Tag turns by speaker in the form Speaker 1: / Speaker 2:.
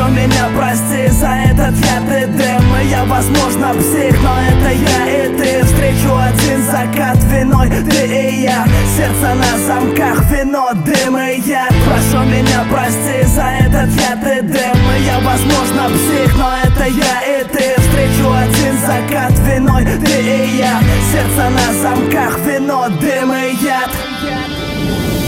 Speaker 1: Прошу меня прости за этот яд и дым. Я, возможно, псих, но это я и ты. Встречу один закат виной, ты и я. Сердце на замках, вино, дым и яд. Прошу меня прости за этот яд и дым. Я, возможно, псих, но это я и ты. Встречу один закат виной, ты и я. Сердце на замках, вино, дым и яд.